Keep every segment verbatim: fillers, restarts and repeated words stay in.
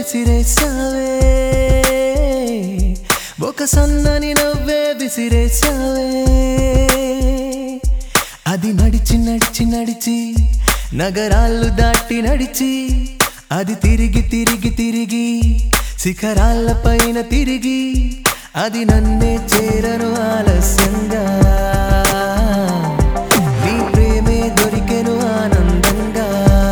విసిరేసావే ఒక సన్నని నవ్వే విసిరేసావే అది నడిచి నడిచి నడిచి నగరాలు దాటి నడిచి అది తిరిగి తిరిగి తిరిగి శిఖరాల పైన తిరిగి అది నన్నే చేరను ఆలస్యంగా నీ ప్రేమే దొరికెను ఆనందంగా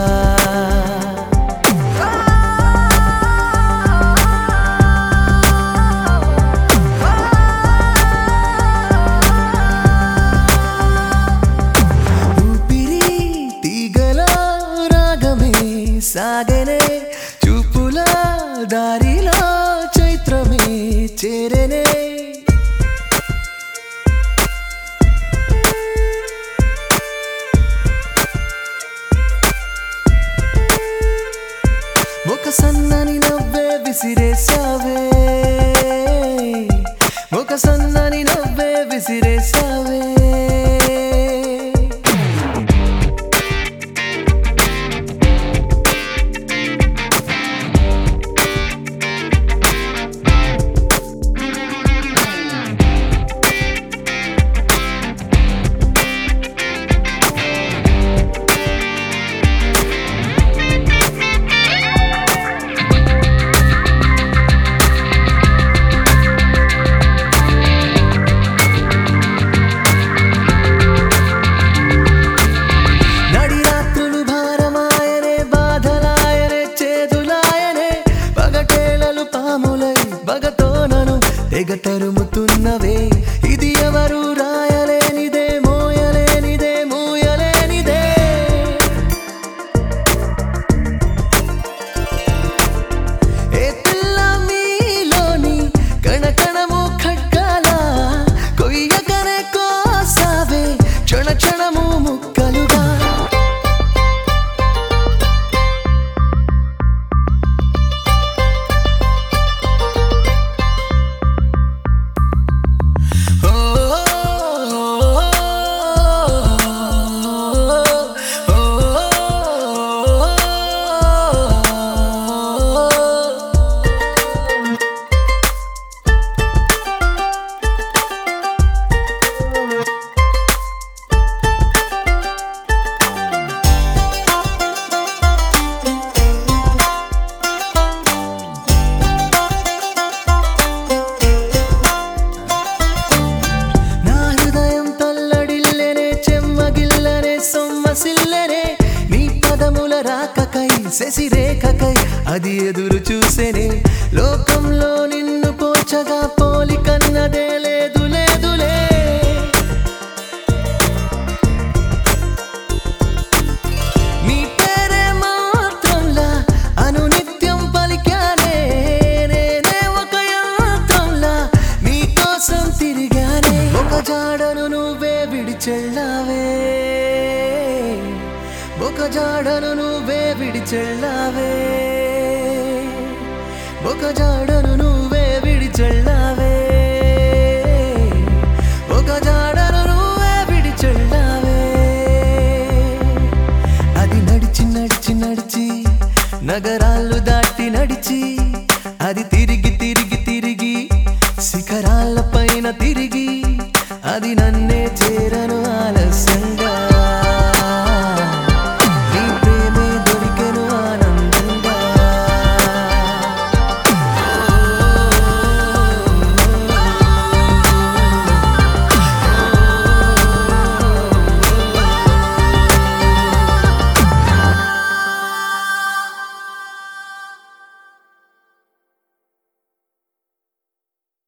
ఊపిరి తీగల రాగమే సాగనే చూపుల దారిలో చైత్రమే చేరనే ఒక సన్నని నవ్వే విసిరేసావే ఒక సన్నని నవ్వే విసిరేసావే తెగ తరుముతున్నవే ఇది ఎవరు రాయలేనిదే మోయలేనిదే మోయలేనిదే ఏ పిల్ల మీలోని కణకణము ఖడ్గాల కొయ్యకనే కోసావే క్షణ క్షణము ముక్కలుగా నీ పదముల రాకకై శశిరేఖకై అది ఎదురు చూసేనే లోకంలో నిన్ను పోచగా పోలికన్నదే లేదు లేదులే నీ పేరే మాత్రంలా అనునిత్యం పలికానే నేనే ఒక యంత్రంలా నీ కోసం తిరిగానే ఒక జాడను నువ్వే విడిచెళ్ళావే ఒక జాడను నువ్వే విడిచెళ్ళావే ఒక జాడను నువ్వే విడిచెళ్ళావే ఒక జాడను నువ్వే విడిచెళ్ళావే అది నడిచి నడిచి నడిచి నగరా